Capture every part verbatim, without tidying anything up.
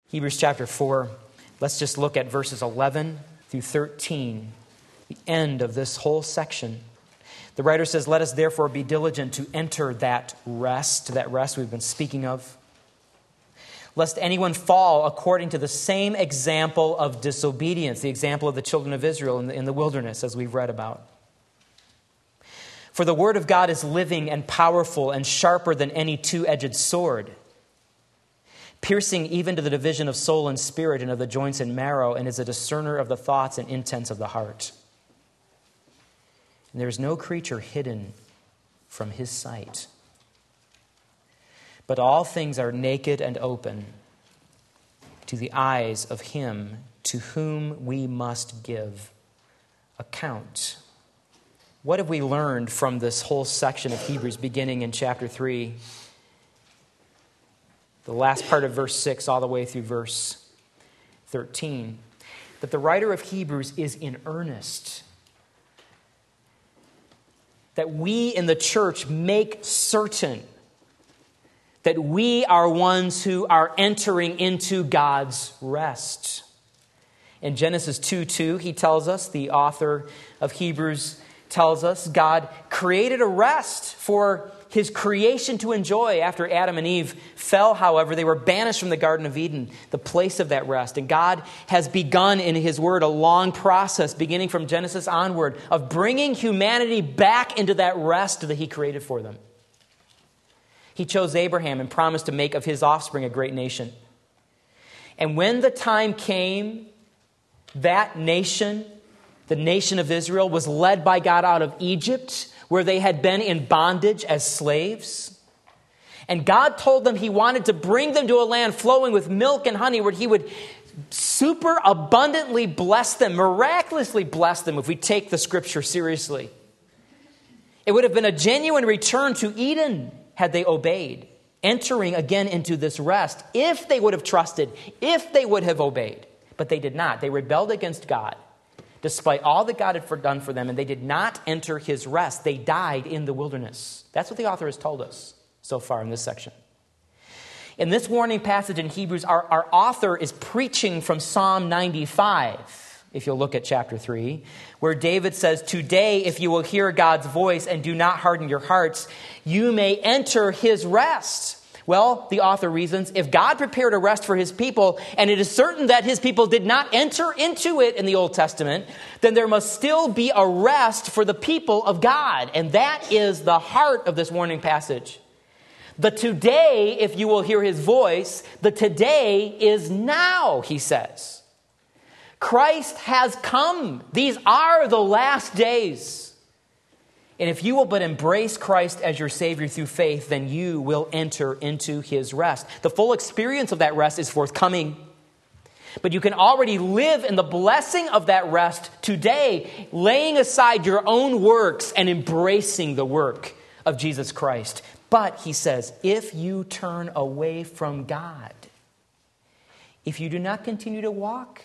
Hebrews chapter four. Let's just look at verses eleven through thirteen, the end of this whole section. The writer says, "Let us therefore be diligent to enter that rest," that rest we've been speaking of, "lest anyone fall according to the same example of disobedience," the example of the children of Israel in the, in the wilderness, as we've read about. "For the word of God is living and powerful and sharper than any two-edged sword, piercing even to the division of soul and spirit and of the joints and marrow, and is a discerner of the thoughts and intents of the heart. And there is no creature hidden from his sight. But all things are naked and open to the eyes of him to whom we must give account." What have we learned from this whole section of Hebrews beginning in chapter three? The last part of verse six all the way through verse thirteen. That the writer of Hebrews is in earnest. That we in the church make certain that we are ones who are entering into God's rest. In Genesis two two, he tells us, the author of Hebrews tells us, God created a rest for his creation to enjoy. After Adam and Eve fell, however, they were banished from the Garden of Eden, the place of that rest. And God has begun in his word a long process, beginning from Genesis onward, of bringing humanity back into that rest that he created for them. He chose Abraham and promised to make of his offspring a great nation. And when the time came, that nation, the nation of Israel, was led by God out of Egypt, where they had been in bondage as slaves. And God told them he wanted to bring them to a land flowing with milk and honey, where he would super abundantly bless them, miraculously bless them, if we take the scripture seriously. It would have been a genuine return to Eden had they obeyed, entering again into this rest, if they would have trusted, if they would have obeyed. But they did not. They rebelled against God, despite all that God had done for them, and they did not enter his rest. They died in the wilderness. That's what the author has told us so far in this section. In this warning passage in Hebrews, our, our author is preaching from Psalm ninety-five, if you'll look at chapter three, where David says, "Today, if you will hear God's voice and do not harden your hearts, you may enter his rest." Well, the author reasons, if God prepared a rest for his people, and it is certain that his people did not enter into it in the Old Testament, then there must still be a rest for the people of God. And that is the heart of this warning passage. The today, if you will hear his voice, the today is now, he says. Christ has come. These are the last days. And if you will but embrace Christ as your Savior through faith, then you will enter into his rest. The full experience of that rest is forthcoming. But you can already live in the blessing of that rest today, laying aside your own works and embracing the work of Jesus Christ. But, he says, if you turn away from God, if you do not continue to walk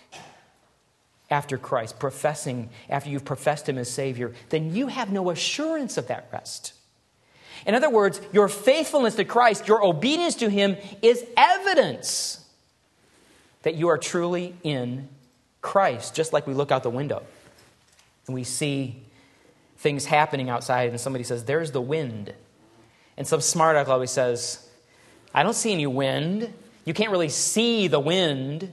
after Christ, professing, after you've professed him as Savior, then you have no assurance of that rest. In other words, your faithfulness to Christ, your obedience to him, is evidence that you are truly in Christ. Just like we look out the window and we see things happening outside, and somebody says, "There's the wind." And some smart aleck always says, "I don't see any wind. You can't really see the wind."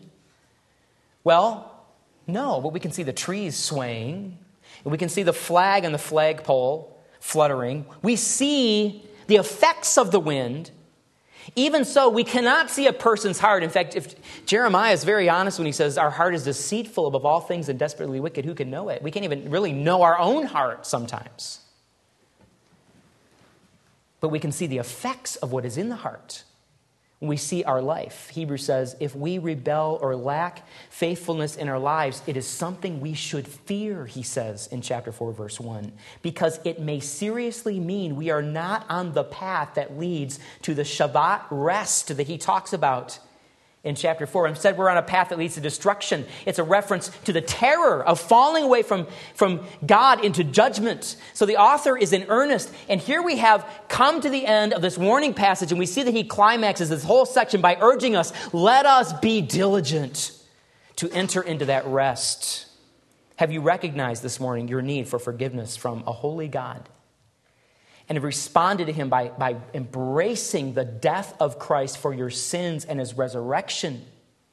Well, no, but we can see the trees swaying, and we can see the flag on the flagpole fluttering. We see the effects of the wind. Even so, we cannot see a person's heart. In fact, if Jeremiah is very honest when he says our heart is deceitful above all things and desperately wicked, who can know it? We can't even really know our own heart sometimes. But we can see the effects of what is in the heart when we see our life. Hebrews says, if we rebel or lack faithfulness in our lives, it is something we should fear, he says in chapter four, verse one, because it may seriously mean we are not on the path that leads to the Shabbat rest that he talks about in chapter four. Instead, we're on a path that leads to destruction. It's a reference to the terror of falling away from, from God into judgment. So the author is in earnest. And here we have come to the end of this warning passage, and we see that he climaxes this whole section by urging us, let us be diligent to enter into that rest. Have you recognized this morning your need for forgiveness from a holy God? And have responded to him by, by embracing the death of Christ for your sins and his resurrection.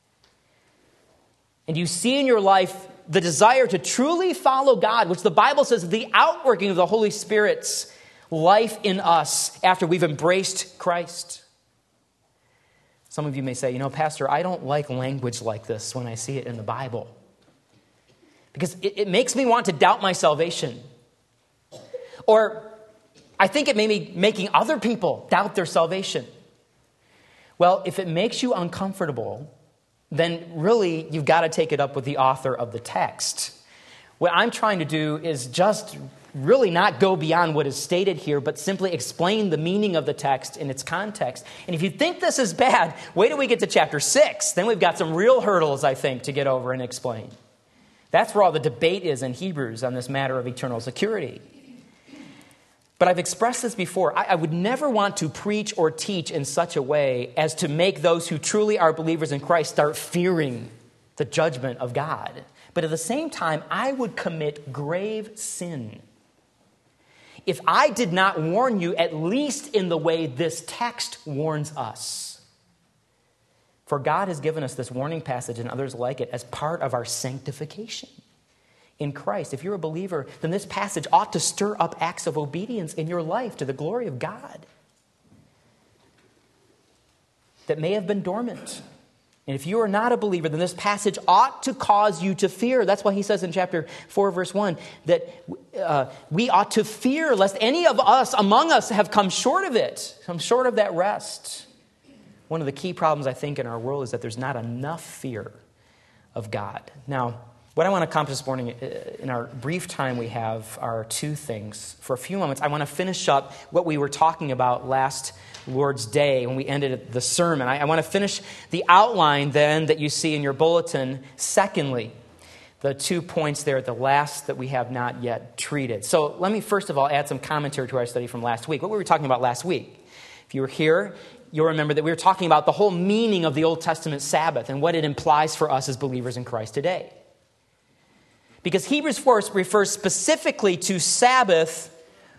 And you see in your life the desire to truly follow God, which the Bible says is the outworking of the Holy Spirit's life in us after we've embraced Christ. Some of you may say, you know, Pastor, I don't like language like this when I see it in the Bible, because it, it makes me want to doubt my salvation. Or I think it may be making other people doubt their salvation. Well, if it makes you uncomfortable, then really you've got to take it up with the author of the text. What I'm trying to do is just really not go beyond what is stated here, but simply explain the meaning of the text in its context. And if you think this is bad, wait till we get to chapter six. Then we've got some real hurdles, I think, to get over and explain. That's where all the debate is in Hebrews on this matter of eternal security. But I've expressed this before. I, I would never want to preach or teach in such a way as to make those who truly are believers in Christ start fearing the judgment of God. But at the same time, I would commit grave sin if I did not warn you, at least in the way this text warns us. For God has given us this warning passage and others like it as part of our sanctification in Christ. If you're a believer, then this passage ought to stir up acts of obedience in your life to the glory of God that may have been dormant. And if you are not a believer, then this passage ought to cause you to fear. That's why he says in chapter four, verse one, that uh, we ought to fear lest any of us among us have come short of it, come short of that rest. One of the key problems, I think, in our world is that there's not enough fear of God. Now, what I want to accomplish this morning in our brief time we have are two things. For a few moments, I want to finish up what we were talking about last Lord's Day when we ended the sermon. I, I want to finish the outline then that you see in your bulletin. Secondly, the two points there at the last that we have not yet treated. So let me first of all add some commentary to our study from last week. What were we talking about last week? If you were here, you'll remember that we were talking about the whole meaning of the Old Testament Sabbath and what it implies for us as believers in Christ today. Because Hebrews four refers specifically to Sabbath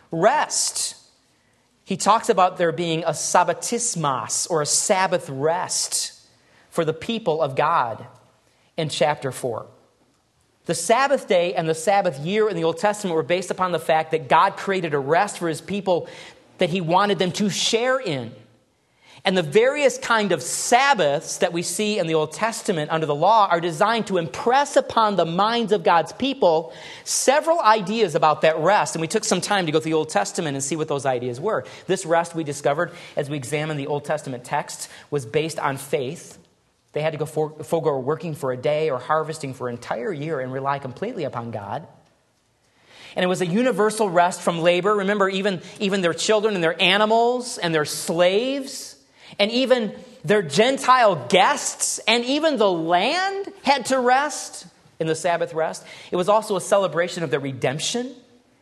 rest. He talks about there being a sabbatismos, or a Sabbath rest, for the people of God in chapter four. The Sabbath day and the Sabbath year in the Old Testament were based upon the fact that God created a rest for his people that he wanted them to share in. And the various kind of Sabbaths that we see in the Old Testament under the law are designed to impress upon the minds of God's people several ideas about that rest. And we took some time to go through the Old Testament and see what those ideas were. This rest, we discovered as we examined the Old Testament text, was based on faith. They had to go for, forego working for a day or harvesting for an entire year and rely completely upon God. And it was a universal rest from labor. Remember, even, even their children and their animals and their slaves, and even their Gentile guests, and even the land had to rest in the Sabbath rest. It was also a celebration of their redemption.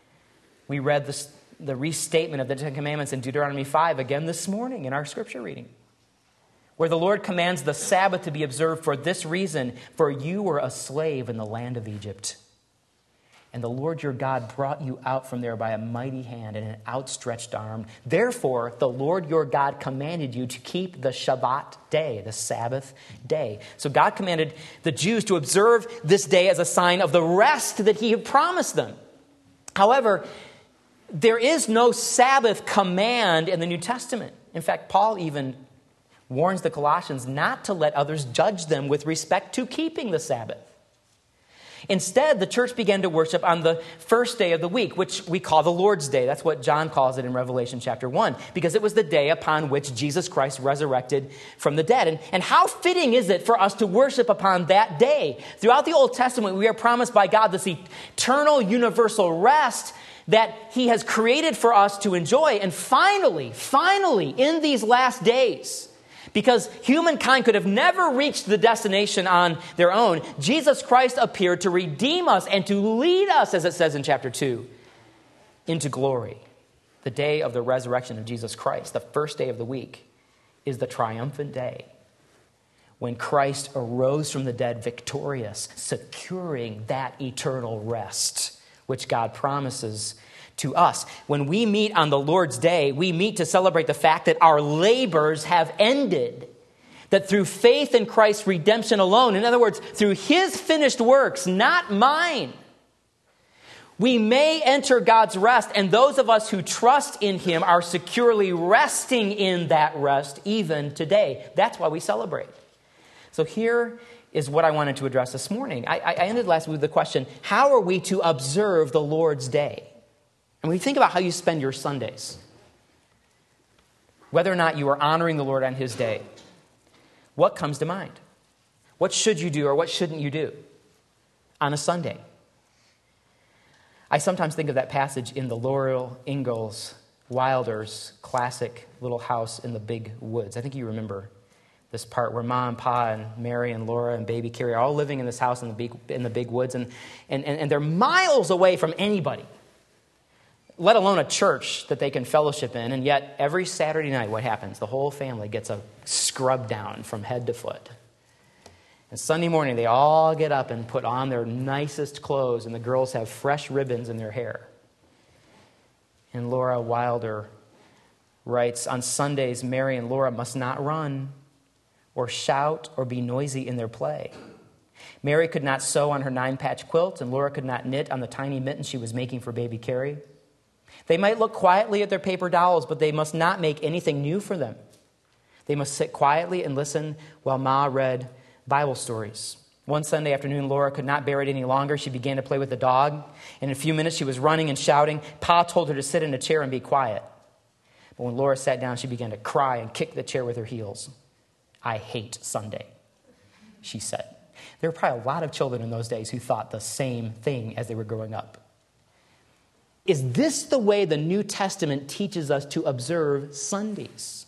We read this, the restatement of the Ten Commandments in Deuteronomy five again this morning in our scripture reading, where the Lord commands the Sabbath to be observed for this reason: for you were a slave in the land of Egypt. And the Lord your God brought you out from there by a mighty hand and an outstretched arm. Therefore, the Lord your God commanded you to keep the Shabbat day, the Sabbath day. So God commanded the Jews to observe this day as a sign of the rest that he had promised them. However, there is no Sabbath command in the New Testament. In fact, Paul even warns the Colossians not to let others judge them with respect to keeping the Sabbath. Instead, the church began to worship on the first day of the week, which we call the Lord's Day. That's what John calls it in Revelation chapter one, because it was the day upon which Jesus Christ resurrected from the dead. And, and how fitting is it for us to worship upon that day? Throughout the Old Testament, we are promised by God this eternal universal rest that he has created for us to enjoy. And finally, finally, in these last days, Because humankind could have never reached the destination on their own, Jesus Christ appeared to redeem us and to lead us, as it says in chapter two, into glory. The day of the resurrection of Jesus Christ, the first day of the week, is the triumphant day when Christ arose from the dead victorious, securing that eternal rest which God promises to us. When we meet on the Lord's Day, we meet to celebrate the fact that our labors have ended. That through faith in Christ's redemption alone, in other words, through his finished works, not mine, we may enter God's rest, and those of us who trust in him are securely resting in that rest even today. That's why we celebrate. So here is what I wanted to address this morning. I, I ended last week with the question, how are we to observe the Lord's Day? And when you think about how you spend your Sundays, whether or not you are honoring the Lord on his day, what comes to mind? What should you do or what shouldn't you do on a Sunday? I sometimes think of that passage in the Laurel Ingalls Wilder's classic Little House in the Big Woods. I think you remember this part where Mom and Pa and Mary and Laura and baby Carrie are all living in this house in the big, in the big woods, and, and, and they're miles away from anybody, let alone a church that they can fellowship in. And yet every Saturday night, what happens? The whole family gets a scrub down from head to foot. And Sunday morning, they all get up and put on their nicest clothes, and the girls have fresh ribbons in their hair. And Laura Wilder writes, on Sundays, Mary and Laura must not run or shout or be noisy in their play. Mary could not sew on her nine-patch quilt, and Laura could not knit on the tiny mittens she was making for baby Carrie. They might look quietly at their paper dolls, but they must not make anything new for them. They must sit quietly and listen while Ma read Bible stories. One Sunday afternoon, Laura could not bear it any longer. She began to play with the dog. And in a few minutes, she was running and shouting. Pa told her to sit in a chair and be quiet. But when Laura sat down, she began to cry and kick the chair with her heels. I hate Sunday, she said. There were probably a lot of children in those days who thought the same thing as they were growing up. Is this the way the New Testament teaches us to observe Sundays?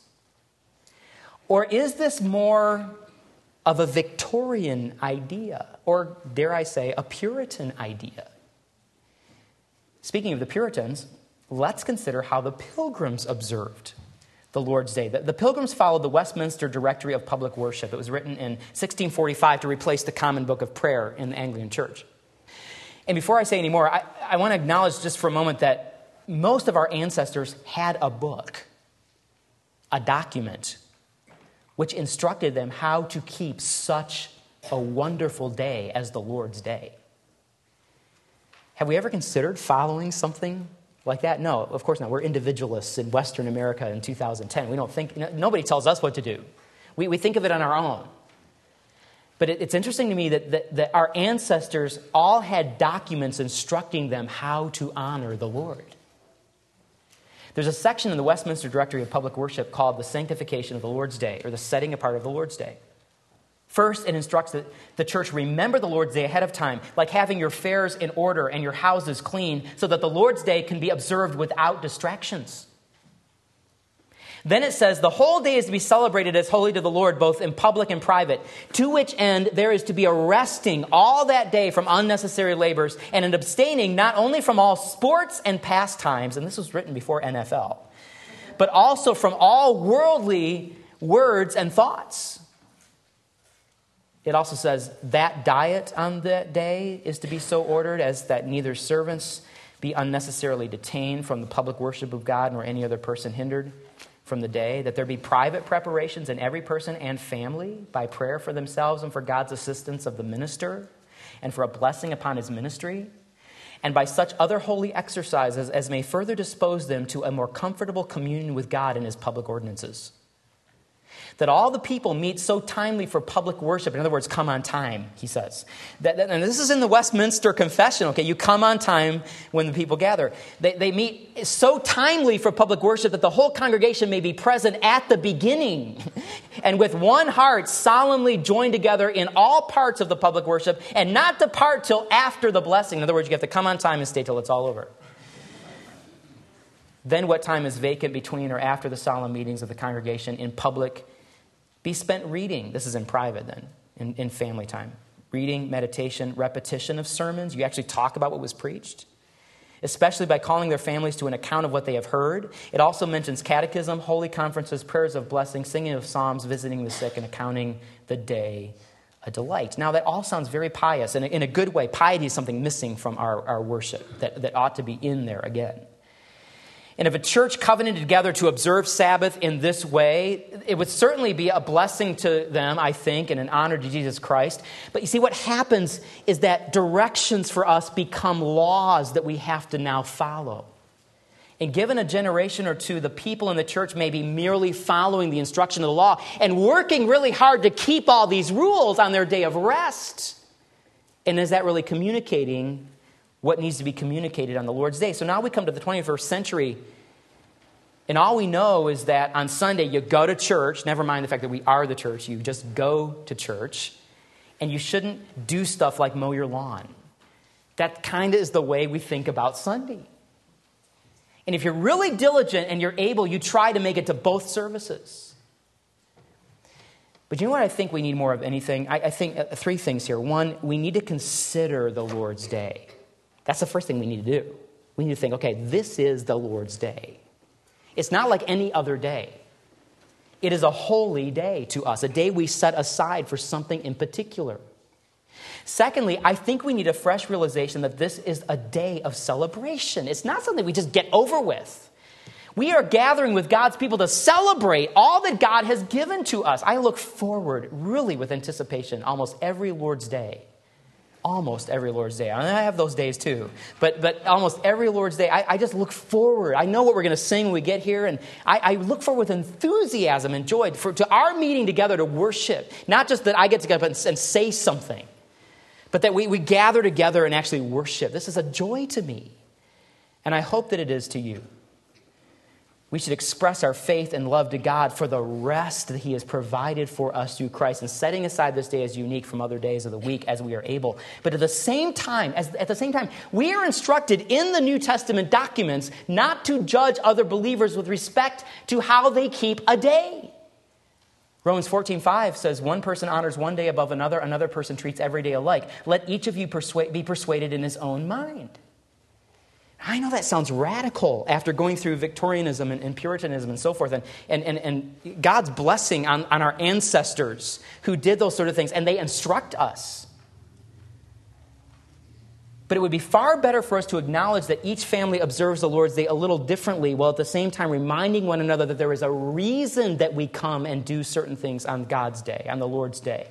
Or is this more of a Victorian idea, or dare I say, a Puritan idea? Speaking of the Puritans, let's consider how the Pilgrims observed the Lord's Day. The, the Pilgrims followed the Westminster Directory of Public Worship. It was written in sixteen forty-five to replace the Common Book of Prayer in the Anglican Church. And before I say any more, I, I want to acknowledge just for a moment that most of our ancestors had a book, a document, which instructed them how to keep such a wonderful day as the Lord's Day. Have we ever considered following something like that? No, of course not. We're individualists in Western America in two thousand ten. We don't think, nobody tells us what to do. We, we think of it on our own. But it, it's interesting to me that, that, that our ancestors all had documents instructing them how to honor the Lord. There's a section in the Westminster Directory of Public Worship called the Sanctification of the Lord's Day, or the Setting Apart of the Lord's Day. First, it instructs that the church remember the Lord's Day ahead of time, like having your fares in order and your houses clean, so that the Lord's Day can be observed without distractions. Then it says the whole day is to be celebrated as holy to the Lord, both in public and private, to which end there is to be a resting all that day from unnecessary labors and an abstaining not only from all sports and pastimes, and this was written before N F L, but also from all worldly words and thoughts. It also says that diet on that day is to be so ordered as that neither servants be unnecessarily detained from the public worship of God nor any other person hindered from the day, that there be private preparations in every person and family by prayer for themselves and for God's assistance of the minister and for a blessing upon his ministry, and by such other holy exercises as may further dispose them to a more comfortable communion with God in his public ordinances. That all the people meet so timely for public worship. In other words, come on time, he says. That, that, and this is in the Westminster Confession, okay? You come on time when the people gather. They, they meet so timely for public worship that the whole congregation may be present at the beginning and with one heart solemnly joined together in all parts of the public worship and not depart till after the blessing. In other words, you have to come on time and stay till it's all over. Then what time is vacant between or after the solemn meetings of the congregation in public be spent reading. This is in private then, in, in family time. Reading, meditation, repetition of sermons. You actually talk about what was preached, especially by calling their families to an account of what they have heard. It also mentions catechism, holy conferences, prayers of blessing, singing of psalms, visiting the sick, and accounting the day a delight. Now, that all sounds very pious. And in a good way, piety is something missing from our, our worship that, that ought to be in there again. And if a church covenanted together to observe Sabbath in this way, it would certainly be a blessing to them, I think, and an honor to Jesus Christ. But you see, what happens is that directions for us become laws that we have to now follow. And given a generation or two, the people in the church may be merely following the instruction of the law and working really hard to keep all these rules on their day of rest. And is that really communicating what needs to be communicated on the Lord's day? So now we come to the twenty-first century, and all we know is that on Sunday you go to church, never mind the fact that we are the church, you just go to church, and you shouldn't do stuff like mow your lawn. That kind of is the way we think about Sunday. And if you're really diligent and you're able, you try to make it to both services. But you know what I think we need more of anything? I, I think uh, three things here. One, we need to consider the Lord's day. That's the first thing we need to do. We need to think, okay, this is the Lord's day. It's not like any other day. It is a holy day to us, a day we set aside for something in particular. Secondly, I think we need a fresh realization that this is a day of celebration. It's not something we just get over with. We are gathering with God's people to celebrate all that God has given to us. I look forward really with anticipation almost every Lord's Day. Almost every Lord's Day. I have those days too. But but almost every Lord's Day, I, I just look forward. I know what we're going to sing when we get here. And I, I look forward with enthusiasm and joy for, to our meeting together to worship. Not just that I get to get up and, and say something, but that we, we gather together and actually worship. This is a joy to me. And I hope that it is to you. We should express our faith and love to God for the rest that He has provided for us through Christ, and setting aside this day as unique from other days of the week as we are able. But at the same time, as, at the same time, we are instructed in the New Testament documents not to judge other believers with respect to how they keep a day. Romans fourteen five says, one person honors one day above another, another person treats every day alike. Let each of you persuade, be persuaded in his own mind. I know that sounds radical after going through Victorianism and, and Puritanism and so forth, and, and, and, and God's blessing on, on our ancestors who did those sort of things, and they instruct us. But it would be far better for us to acknowledge that each family observes the Lord's Day a little differently, while at the same time reminding one another that there is a reason that we come and do certain things on God's day, on the Lord's Day.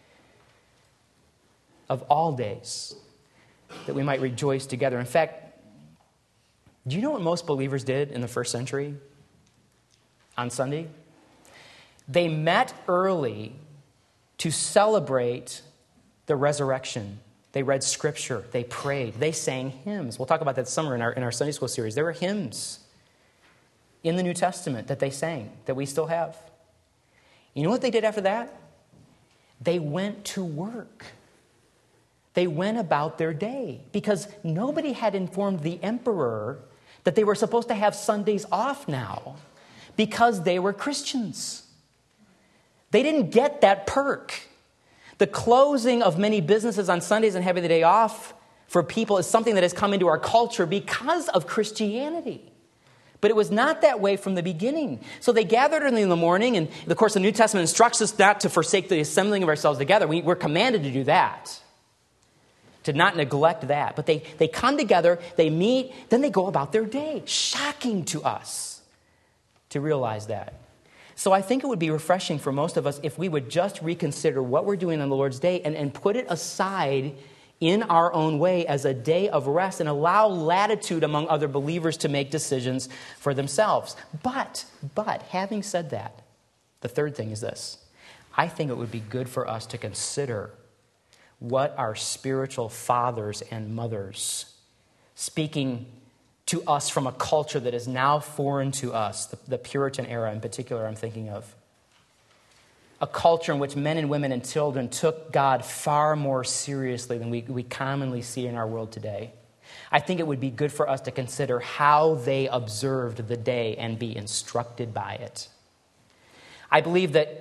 Of all days, that we might rejoice together. In fact, do you know what most believers did in the first century on Sunday? They met early to celebrate the resurrection. They read scripture. They prayed. They sang hymns. We'll talk about that summer in our, in our Sunday school series. There were hymns in the New Testament that they sang that we still have. You know what they did after that? They went to work. They went about their day because nobody had informed the emperor that they were supposed to have Sundays off now because they were Christians. They didn't get that perk. The closing of many businesses on Sundays and having the day off for people is something that has come into our culture because of Christianity. But it was not that way from the beginning. So they gathered early in the morning, and of course the New Testament instructs us not to forsake the assembling of ourselves together. We, we're commanded to do that. To not neglect that. But they, they come together, they meet, then they go about their day. Shocking to us to realize that. So I think it would be refreshing for most of us if we would just reconsider what we're doing on the Lord's Day and, and put it aside in our own way as a day of rest and allow latitude among other believers to make decisions for themselves. But, but, having said that, the third thing is this. I think it would be good for us to consider what our spiritual fathers and mothers, speaking to us from a culture that is now foreign to us, the, the Puritan era in particular I'm thinking of, a culture in which men and women and children took God far more seriously than we, we commonly see in our world today. I think it would be good for us to consider how they observed the day and be instructed by it. I believe that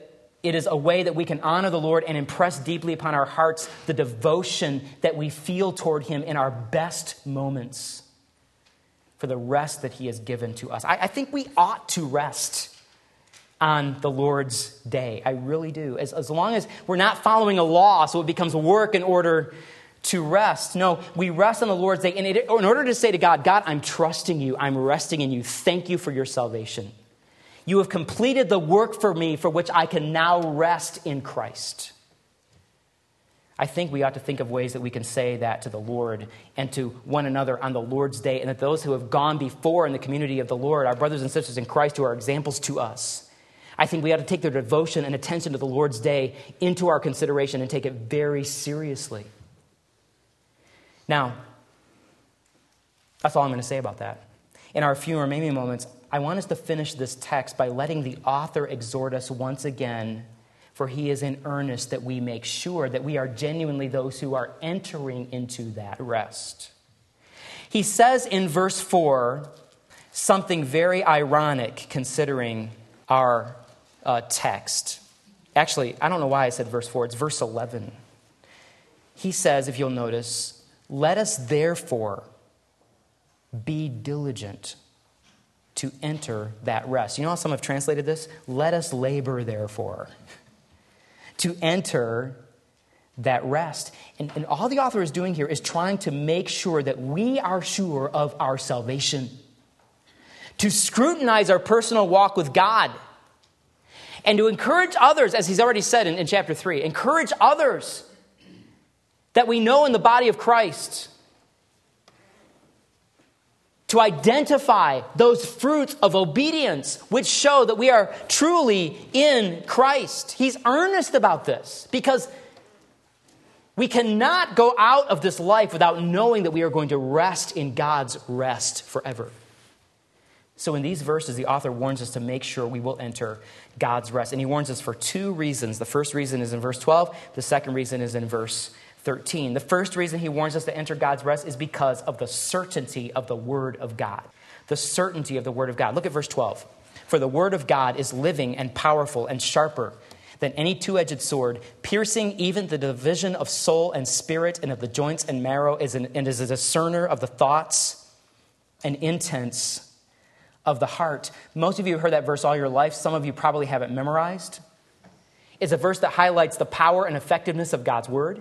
It is a way that we can honor the Lord and impress deeply upon our hearts the devotion that we feel toward him in our best moments for the rest that he has given to us. I, I think we ought to rest on the Lord's day. I really do. As, as long as we're not following a law, so it becomes work in order to rest. No, we rest on the Lord's day in, it, in order to say to God, God, I'm trusting you. I'm resting in you. Thank you for your salvation. You have completed the work for me for which I can now rest in Christ. I think we ought to think of ways that we can say that to the Lord and to one another on the Lord's day, and that those who have gone before in the community of the Lord, our brothers and sisters in Christ who are examples to us, I think we ought to take their devotion and attention to the Lord's day into our consideration and take it very seriously. Now, that's all I'm going to say about that. In our few remaining moments, I want us to finish this text by letting the author exhort us once again, for he is in earnest that we make sure that we are genuinely those who are entering into that rest. He says in verse four something very ironic considering our uh, text. Actually, I don't know why I said verse four. It's verse eleven. He says, if you'll notice, let us therefore be diligent to enter that rest. You know how some have translated this? Let us labor, therefore, to enter that rest. And, and all the author is doing here is trying to make sure that we are sure of our salvation, to scrutinize our personal walk with God, and to encourage others, as he's already said in, in chapter three, encourage others that we know in the body of Christ, to identify those fruits of obedience which show that we are truly in Christ. He's earnest about this because we cannot go out of this life without knowing that we are going to rest in God's rest forever. So in these verses, the author warns us to make sure we will enter God's rest. And he warns us for two reasons. The first reason is in verse twelve. The second reason is in verse thirteen. The first reason he warns us to enter God's rest is because of the certainty of the Word of God. The certainty of the Word of God. Look at verse twelve. For the Word of God is living and powerful and sharper than any two-edged sword, piercing even the division of soul and spirit and of the joints and marrow, and is a discerner of the thoughts and intents of the heart. Most of you have heard that verse all your life. Some of you probably have it memorized. It's a verse that highlights the power and effectiveness of God's Word.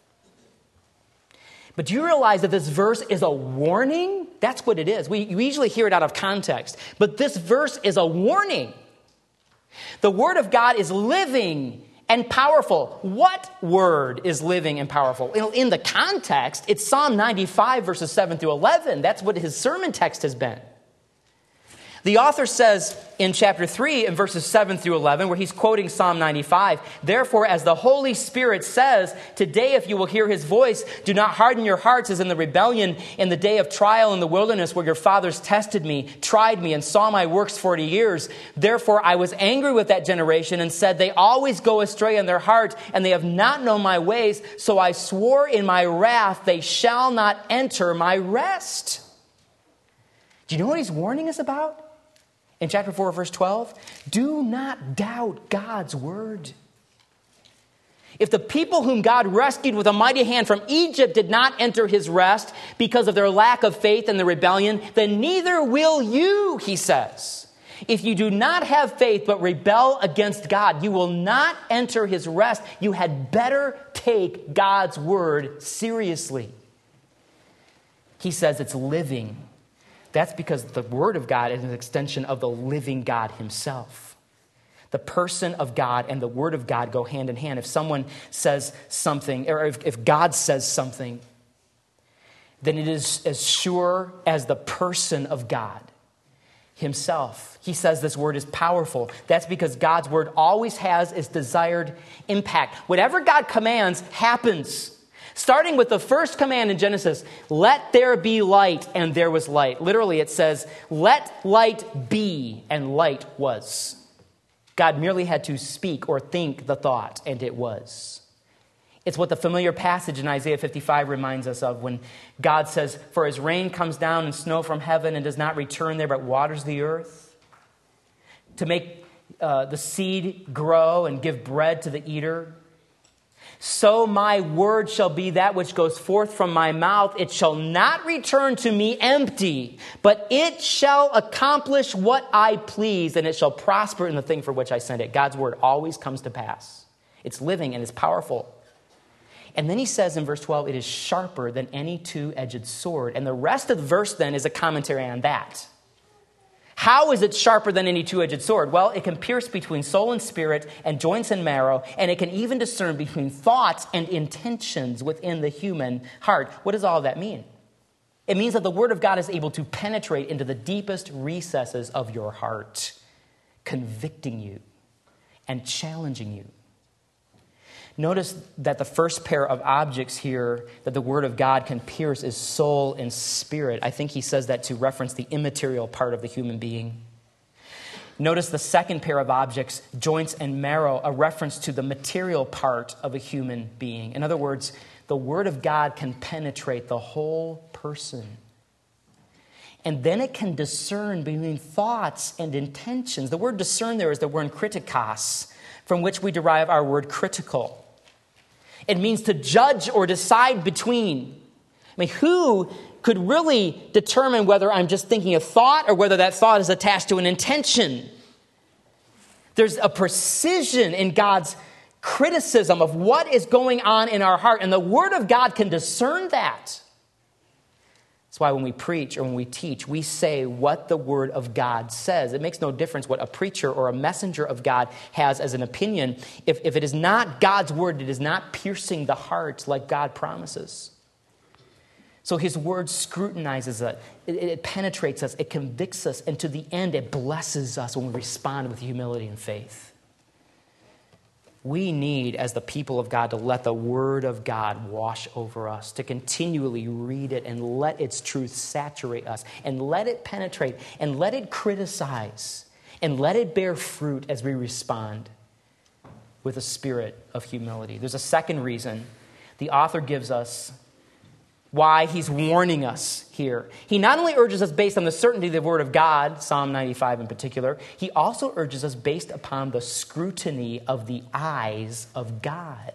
But do you realize that this verse is a warning? That's what it is. We, we usually hear it out of context. But this verse is a warning. The Word of God is living and powerful. What word is living and powerful? In, in the context, it's Psalm ninety-five, verses seven through eleven. That's what his sermon text has been. The author says in chapter three, in verses seven through eleven, where he's quoting Psalm ninety-five, therefore, as the Holy Spirit says, today if you will hear his voice, do not harden your hearts as in the rebellion in the day of trial in the wilderness where your fathers tested me, tried me, and saw my works forty years. Therefore, I was angry with that generation and said, they always go astray in their heart, and they have not known my ways. So I swore in my wrath, they shall not enter my rest. Do you know what he's warning us about? In chapter four, verse twelve, do not doubt God's word. If the people whom God rescued with a mighty hand from Egypt did not enter his rest because of their lack of faith and the rebellion, then neither will you, he says. If you do not have faith but rebel against God, you will not enter his rest. You had better take God's word seriously. He says it's living. That's because the Word of God is an extension of the living God himself. The person of God and the Word of God go hand in hand. If someone says something, or if, if God says something, then it is as sure as the person of God himself. He says this word is powerful. That's because God's word always has its desired impact. Whatever God commands happens. Starting with the first command in Genesis, let there be light, and there was light. Literally, it says, let light be, and light was. God merely had to speak or think the thought, and it was. It's what the familiar passage in Isaiah fifty-five reminds us of when God says, for as rain comes down and snow from heaven and does not return there, but waters the earth, to make uh, the seed grow and give bread to the eater, so my word shall be that which goes forth from my mouth. It shall not return to me empty, but it shall accomplish what I please, and it shall prosper in the thing for which I sent it. God's word always comes to pass. It's living and it's powerful. And then he says in verse twelve, it is sharper than any two-edged sword. And the rest of the verse then is a commentary on that. How is it sharper than any two-edged sword? Well, it can pierce between soul and spirit and joints and marrow, and it can even discern between thoughts and intentions within the human heart. What does all of that mean? It means that the word of God is able to penetrate into the deepest recesses of your heart, convicting you and challenging you. Notice that the first pair of objects here that the word of God can pierce is soul and spirit. I think he says that to reference the immaterial part of the human being. Notice the second pair of objects, joints and marrow, a reference to the material part of a human being. In other words, the word of God can penetrate the whole person. And then it can discern between thoughts and intentions. The word discern there is the word kritikos, from which we derive our word critical. It means to judge or decide between. I mean, who could really determine whether I'm just thinking a thought or whether that thought is attached to an intention? There's a precision in God's criticism of what is going on in our heart, and the Word of God can discern that. That's why when we preach or when we teach, we say what the Word of God says. It makes no difference what a preacher or a messenger of God has as an opinion. If, if it is not God's Word, it is not piercing the heart like God promises. So his Word scrutinizes us. It, it penetrates us. It convicts us. And to the end, it blesses us when we respond with humility and faith. We need, as the people of God, to let the Word of God wash over us, to continually read it and let its truth saturate us, and let it penetrate, and let it criticize, and let it bear fruit as we respond with a spirit of humility. There's a second reason the author gives us why he's warning us here. He not only urges us based on the certainty of the Word of God, Psalm ninety-five in particular, he also urges us based upon the scrutiny of the eyes of God.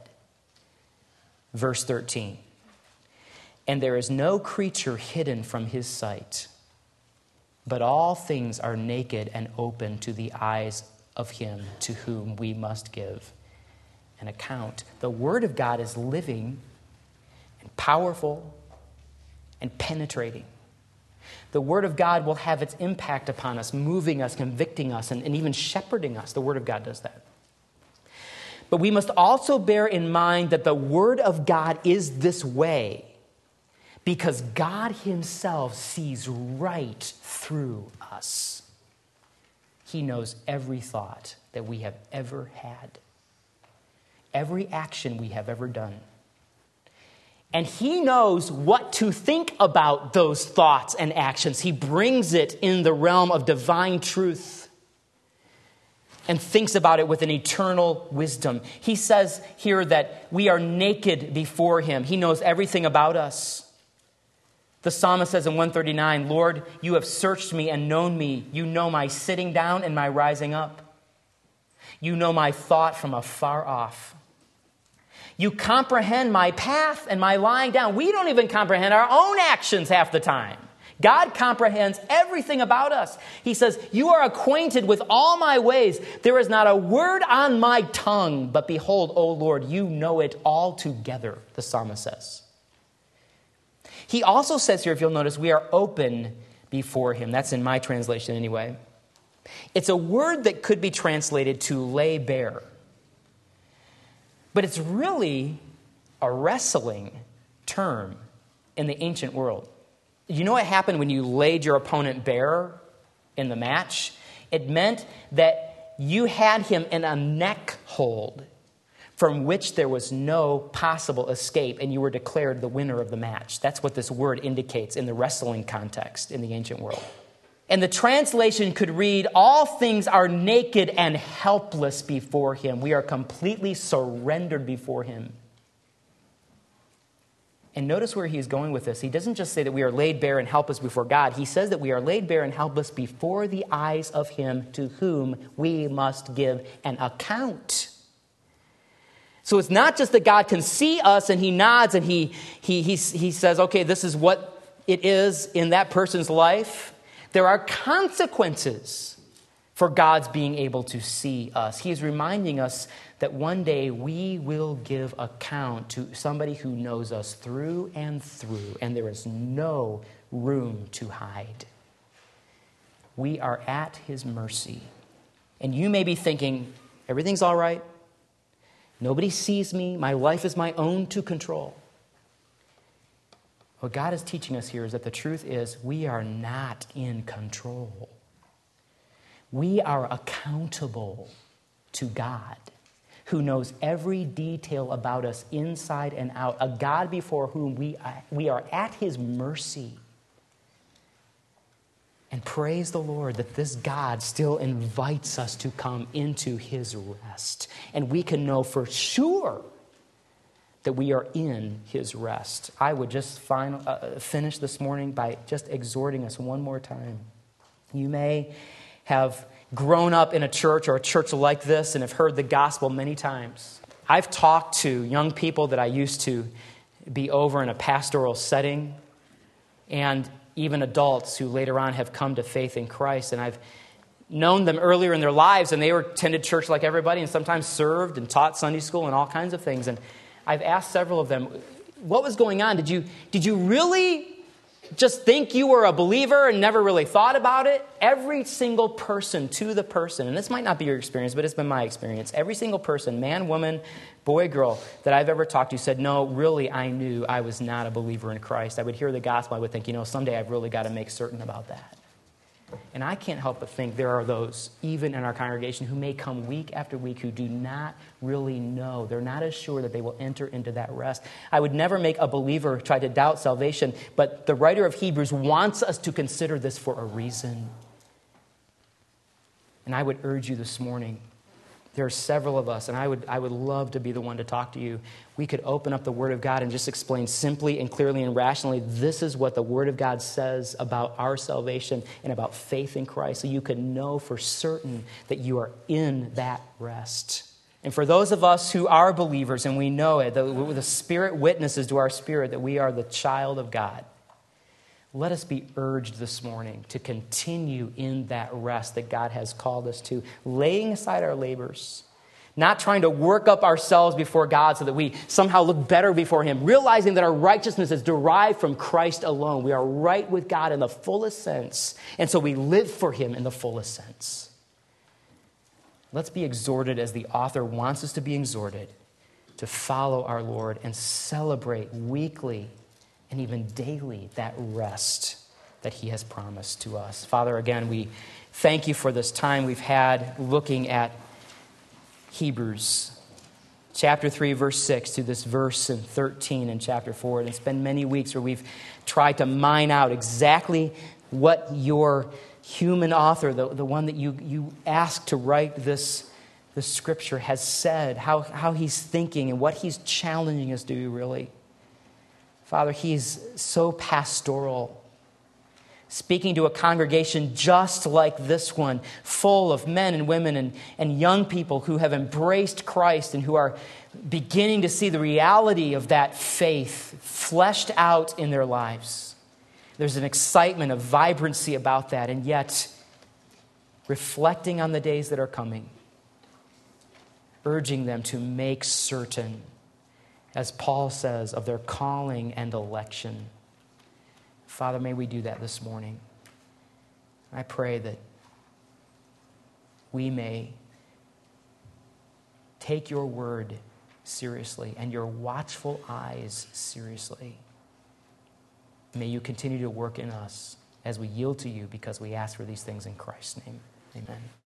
Verse thirteen, and there is no creature hidden from his sight, but all things are naked and open to the eyes of him to whom we must give an account. The Word of God is living and powerful and penetrating. The Word of God will have its impact upon us, moving us, convicting us, and, and even shepherding us. The Word of God does that. But we must also bear in mind that the Word of God is this way because God himself sees right through us. He knows every thought that we have ever had, every action we have ever done. And he knows what to think about those thoughts and actions. He brings it in the realm of divine truth and thinks about it with an eternal wisdom. He says here that we are naked before him. He knows everything about us. The psalmist says in one thirty-nine, Lord, you have searched me and known me. You know my sitting down and my rising up. You know my thought from afar off. You comprehend my path and my lying down. We don't even comprehend our own actions half the time. God comprehends everything about us. He says, you are acquainted with all my ways. There is not a word on my tongue, but behold, O Lord, you know it altogether, the psalmist says. He also says here, if you'll notice, we are open before him. That's in my translation anyway. It's a word that could be translated to lay bare. But it's really a wrestling term in the ancient world. You know what happened when you laid your opponent bare in the match? It meant that you had him in a neck hold from which there was no possible escape, and you were declared the winner of the match. That's what this word indicates in the wrestling context in the ancient world. And the translation could read, all things are naked and helpless before him. We are completely surrendered before him. And notice where he's going with this. He doesn't just say that we are laid bare and helpless before God. He says that we are laid bare and helpless before the eyes of him to whom we must give an account. So it's not just that God can see us and he nods and he, he, he, he says, okay, this is what it is in that person's life. There are consequences for God's being able to see us. He is reminding us that one day we will give account to somebody who knows us through and through, and there is no room to hide. We are at his mercy. And you may be thinking, everything's all right. Nobody sees me. My life is my own to control. What God is teaching us here is that the truth is we are not in control. We are accountable to God, who knows every detail about us inside and out, a God before whom we, we are at his mercy. And praise the Lord that this God still invites us to come into his rest. And we can know for sure that we are in his rest. I would just final, uh, finish this morning by just exhorting us one more time. You may have grown up in a church or a church like this and have heard the gospel many times. I've talked to young people that I used to be over in a pastoral setting, and even adults who later on have come to faith in Christ. And I've known them earlier in their lives, and they were attended church like everybody and sometimes served and taught Sunday school and all kinds of things. And I've asked several of them, what was going on? Did you, did you really just think you were a believer and never really thought about it? Every single person to the person, and this might not be your experience, but it's been my experience. Every single person, man, woman, boy, girl, that I've ever talked to said, no, really, I knew I was not a believer in Christ. I would hear the gospel. I would think, you know, someday I've really got to make certain about that. And I can't help but think there are those, even in our congregation, who may come week after week who do not really know. They're not as sure that they will enter into that rest. I would never make a believer try to doubt salvation, but the writer of Hebrews wants us to consider this for a reason. And I would urge you this morning, there are several of us, and I would I would love to be the one to talk to you. We could open up the Word of God and just explain simply and clearly and rationally, this is what the Word of God says about our salvation and about faith in Christ, so you can know for certain that you are in that rest. And for those of us who are believers and we know it, the, the Spirit witnesses to our spirit that we are the child of God, let us be urged this morning to continue in that rest that God has called us to, laying aside our labors, not trying to work up ourselves before God so that we somehow look better before him, realizing that our righteousness is derived from Christ alone. We are right with God in the fullest sense, and so we live for him in the fullest sense. Let's be exhorted as the author wants us to be exhorted, to follow our Lord and celebrate weekly and even daily that rest that he has promised to us. Father, again, we thank you for this time we've had looking at Hebrews chapter three, verse six, to this verse in thirteen in chapter four. And it's been many weeks where we've tried to mine out exactly what your human author, the, the one that you, you asked to write this, this scripture, has said, how, how he's thinking and what he's challenging us to do, really. Father, he's so pastoral, speaking to a congregation just like this one, full of men and women and, and young people who have embraced Christ and who are beginning to see the reality of that faith fleshed out in their lives. There's an excitement, a vibrancy about that, and yet reflecting on the days that are coming, urging them to make certain, as Paul says, of their calling and election. Father, may we do that this morning. I pray that we may take your word seriously and your watchful eyes seriously. May you continue to work in us as we yield to you, because we ask for these things in Christ's name. Amen.